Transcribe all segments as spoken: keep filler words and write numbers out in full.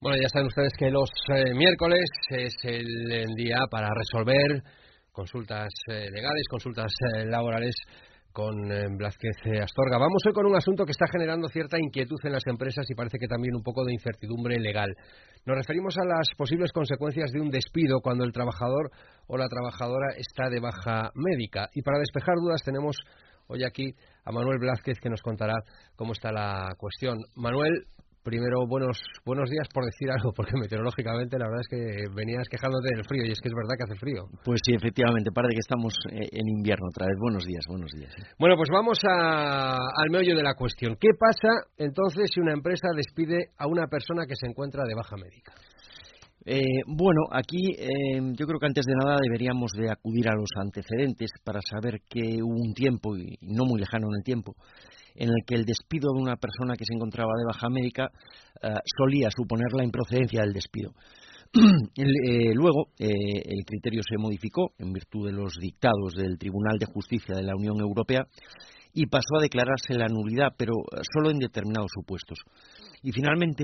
Bueno, ya saben ustedes que los eh, miércoles es el, el día para resolver consultas eh, legales, consultas eh, laborales con eh, Blázquez eh, Astorga. Vamos hoy con un asunto que está generando cierta inquietud en las empresas y parece que también un poco de incertidumbre legal. Nos referimos a las posibles consecuencias de un despido cuando el trabajador o la trabajadora está de baja médica. Y para despejar dudas tenemos hoy aquí a Manuel Blázquez, que nos contará cómo está la cuestión. Manuel, primero, buenos buenos días, por decir algo, porque meteorológicamente la verdad es que venías quejándote del frío, y es que es verdad que hace frío. Pues sí, efectivamente, parece que estamos eh, en invierno otra vez. Buenos días, buenos días. Bueno, pues vamos a, al meollo de la cuestión. ¿Qué pasa entonces si una empresa despide a una persona que se encuentra de baja médica? Eh, bueno, aquí eh, yo creo que antes de nada deberíamos de acudir a los antecedentes para saber que hubo un tiempo, y no muy lejano en el tiempo, en el que el despido de una persona que se encontraba de baja médica eh, solía suponer la improcedencia del despido. el, eh, luego, eh, el criterio se modificó en virtud de los dictados del Tribunal de Justicia de la Unión Europea y pasó a declararse la nulidad, pero solo en determinados supuestos. Y finalmente,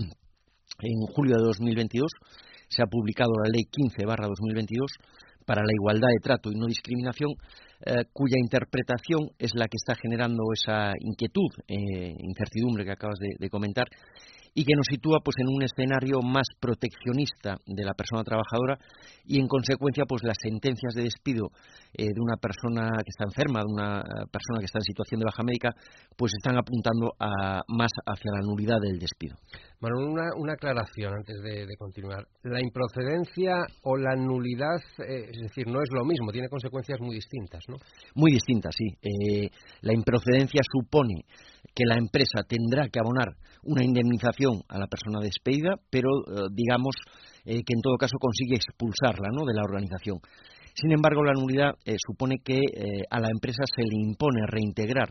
en julio de dos mil veintidós, se ha publicado la Ley quince barra dos mil veintidós para la igualdad de trato y no discriminación, eh, cuya interpretación es la que está generando esa inquietud, eh, incertidumbre que acabas de, de comentar, y que nos sitúa pues en un escenario más proteccionista de la persona trabajadora y en consecuencia pues las sentencias de despido eh, de una persona que está enferma, de una persona que está en situación de baja médica, pues están apuntando a, más hacia la nulidad del despido. Manuel, una, una aclaración antes de, de continuar. La improcedencia o la nulidad, eh, es decir, no es lo mismo, tiene consecuencias muy distintas, ¿no? Muy distintas, sí. Eh, la improcedencia supone que la empresa tendrá que abonar una indemnización a la persona despedida, pero eh, digamos eh, que en todo caso consigue expulsarla, ¿no?, de la organización. Sin embargo, la nulidad eh, supone que eh, a la empresa se le impone reintegrar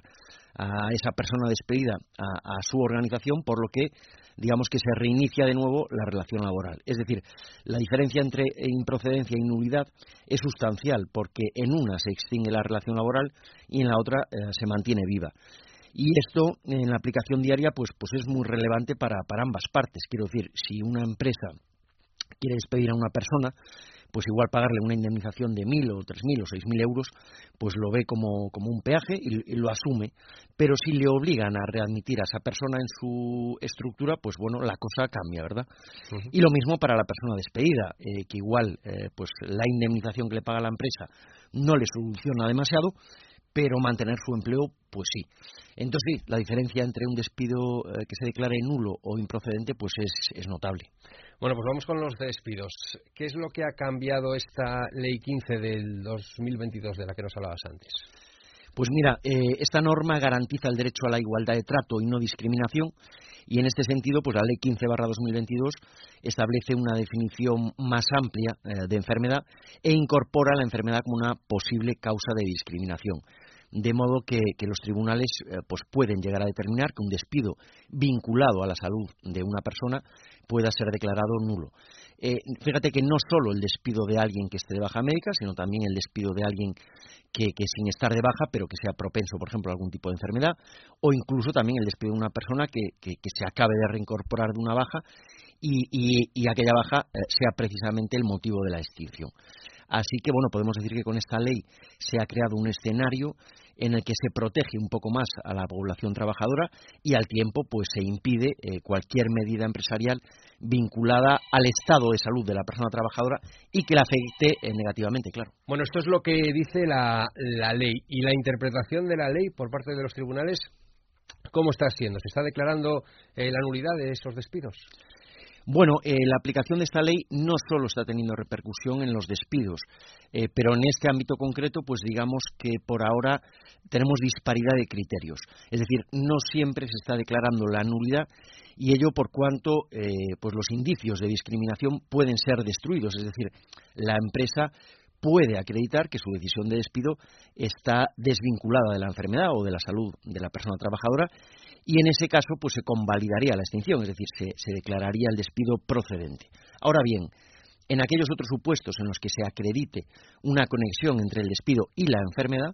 a esa persona despedida a, a su organización, por lo que digamos que se reinicia de nuevo la relación laboral. Es decir, la diferencia entre improcedencia y nulidad es sustancial, porque en una se extingue la relación laboral y en la otra eh, se mantiene viva. Y esto, en la aplicación diaria, pues, pues es muy relevante para, para ambas partes. Quiero decir, si una empresa quiere despedir a una persona, pues igual pagarle una indemnización de mil o tres mil o seis mil euros, pues lo ve como, como un peaje y, y lo asume. Pero si le obligan a readmitir a esa persona en su estructura, pues bueno, la cosa cambia, ¿verdad? Uh-huh. Y lo mismo para la persona despedida, eh, que igual eh, pues la indemnización que le paga la empresa no le soluciona demasiado, pero mantener su empleo, pues sí. Entonces sí, la diferencia entre un despido eh, que se declare nulo o improcedente, pues es, es notable. Bueno, pues vamos con los despidos. ¿Qué es lo que ha cambiado esta Ley quince del dos mil veintidós de la que nos hablabas antes? Pues mira, eh, esta norma garantiza el derecho a la igualdad de trato y no discriminación, y en este sentido, pues la Ley quince barra dos mil veintidós establece una definición más amplia eh, de enfermedad e incorpora la enfermedad como una posible causa de discriminación. De modo que, que los tribunales eh, pues pueden llegar a determinar que un despido vinculado a la salud de una persona pueda ser declarado nulo. Eh, fíjate que no solo el despido de alguien que esté de baja médica, sino también el despido de alguien que, que sin estar de baja, pero que sea propenso, por ejemplo, a algún tipo de enfermedad, o incluso también el despido de una persona que, que, que se acabe de reincorporar de una baja y, y, y aquella baja eh, sea precisamente el motivo de la extinción. Así que, bueno, podemos decir que con esta ley se ha creado un escenario en el que se protege un poco más a la población trabajadora y al tiempo pues se impide eh, cualquier medida empresarial vinculada al estado de salud de la persona trabajadora y que la afecte eh, negativamente, claro. Bueno, esto es lo que dice la, la ley, y la interpretación de la ley por parte de los tribunales, ¿cómo está siendo? ¿Se está declarando eh, la nulidad de esos despidos? Bueno, eh, la aplicación de esta ley no solo está teniendo repercusión en los despidos, eh, pero en este ámbito concreto, pues digamos que por ahora tenemos disparidad de criterios. Es decir, no siempre se está declarando la nulidad, y ello por cuanto eh, pues los indicios de discriminación pueden ser destruidos. Es decir, la empresa puede acreditar que su decisión de despido está desvinculada de la enfermedad o de la salud de la persona trabajadora, y en ese caso pues se convalidaría la extinción, es decir, se, se declararía el despido procedente. Ahora bien, en aquellos otros supuestos en los que se acredite una conexión entre el despido y la enfermedad,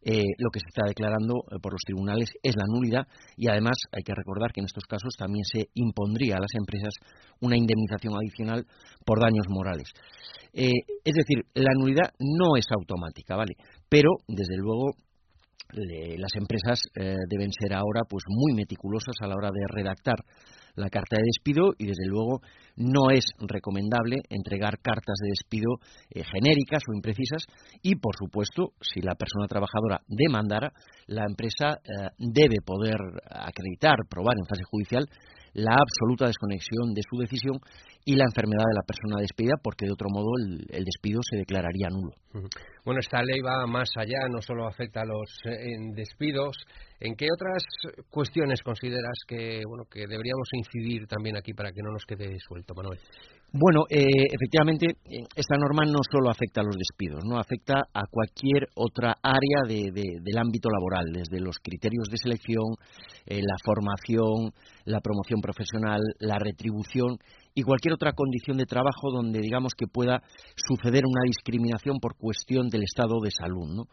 eh, lo que se está declarando eh, por los tribunales es la nulidad, y además hay que recordar que en estos casos también se impondría a las empresas una indemnización adicional por daños morales. Eh, es decir, la nulidad no es automática, ¿vale? Pero, desde luego, le, las empresas eh, deben ser ahora pues muy meticulosas a la hora de redactar la carta de despido, y desde luego no es recomendable entregar cartas de despido eh, genéricas o imprecisas, y por supuesto, si la persona trabajadora demandara, la empresa eh, debe poder acreditar, probar en fase judicial la absoluta desconexión de su decisión y la enfermedad de la persona despedida, porque de otro modo el, el despido se declararía nulo. Bueno, esta ley va más allá, no solo afecta a los eh, despidos. ¿En qué otras cuestiones consideras que bueno que deberíamos incidir también aquí para que no nos quede suelto, Manuel? Bueno, eh, efectivamente, esta norma no solo afecta a los despidos, no afecta a cualquier otra área de, de, del ámbito laboral, desde los criterios de selección, eh, la formación, la promoción profesional, la retribución y cualquier otra condición de trabajo donde digamos que pueda suceder una discriminación por cuestión del estado de salud, ¿no?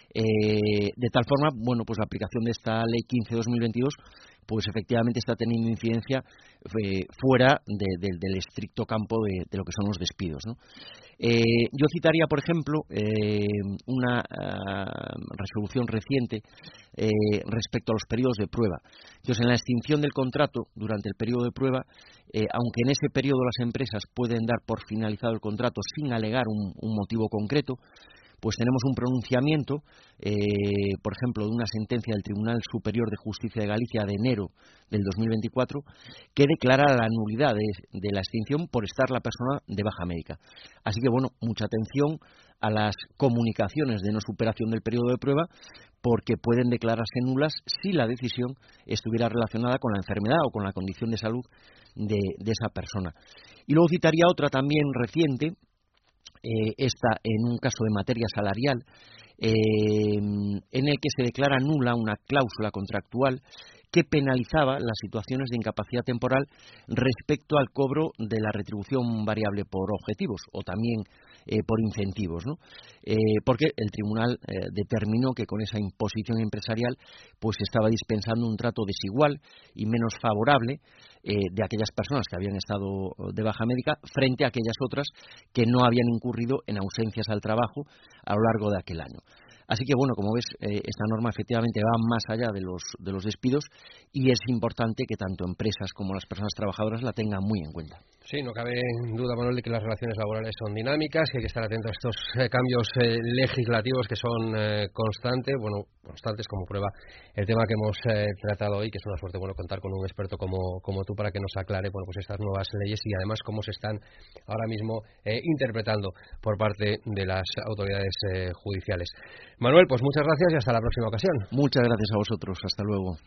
Eh, de tal forma, bueno, pues la aplicación de esta ley quince barra dos mil veintidós pues efectivamente está teniendo incidencia eh, fuera de, de, del estricto campo de, de lo que son los despidos, ¿no? Eh, yo citaría, por ejemplo, eh, una uh, resolución reciente eh, respecto a los periodos de prueba. Entonces, en la extinción del contrato durante el periodo de prueba, eh, aunque en ese periodo las empresas pueden dar por finalizado el contrato sin alegar un, un motivo concreto, pues tenemos un pronunciamiento, eh, por ejemplo, de una sentencia del Tribunal Superior de Justicia de Galicia de enero del dos mil veinticuatro, que declara la nulidad de, de la extinción por estar la persona de baja médica. Así que, bueno, mucha atención a las comunicaciones de no superación del periodo de prueba, porque pueden declararse nulas si la decisión estuviera relacionada con la enfermedad o con la condición de salud de, de esa persona. Y luego citaría otra también reciente, Eh, esta en un caso de materia salarial, eh, en el que se declara nula una cláusula contractual que penalizaba las situaciones de incapacidad temporal respecto al cobro de la retribución variable por objetivos o también eh, por incentivos, ¿no? Eh, porque el tribunal eh, determinó que con esa imposición empresarial pues se estaba dispensando un trato desigual y menos favorable eh, de aquellas personas que habían estado de baja médica frente a aquellas otras que no habían incurrido en ausencias al trabajo a lo largo de aquel año. Así que, bueno, como ves, eh, esta norma efectivamente va más allá de los, de los despidos, y es importante que tanto empresas como las personas trabajadoras la tengan muy en cuenta. Sí, no cabe duda, Manuel, de que las relaciones laborales son dinámicas, que hay que estar atento a estos eh, cambios eh, legislativos que son eh, constantes, bueno, constantes como prueba el tema que hemos eh, tratado hoy, que es una suerte, bueno, contar con un experto como, como tú para que nos aclare, bueno, pues estas nuevas leyes y además cómo se están ahora mismo eh, interpretando por parte de las autoridades eh, judiciales. Manuel, pues muchas gracias y hasta la próxima ocasión. Muchas gracias a vosotros. Hasta luego.